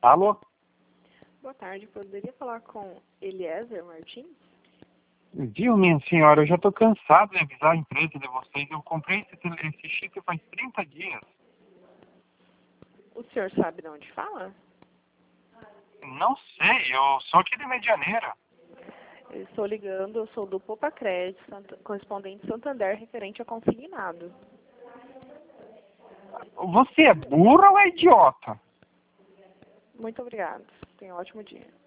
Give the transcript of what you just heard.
Alô? Boa tarde, poderia falar com Eliezer Martins? Viu, minha senhora, eu já tô cansado de avisar a empresa de vocês. Eu comprei esse chip faz 30 dias. O senhor sabe de onde fala? Não sei, eu sou aqui de Medianeira. Eu estou ligando, eu sou do Poupa Crédito, correspondente Santander, referente a consignado. Você é burra ou é idiota? Muito obrigado. Tenha um ótimo dia.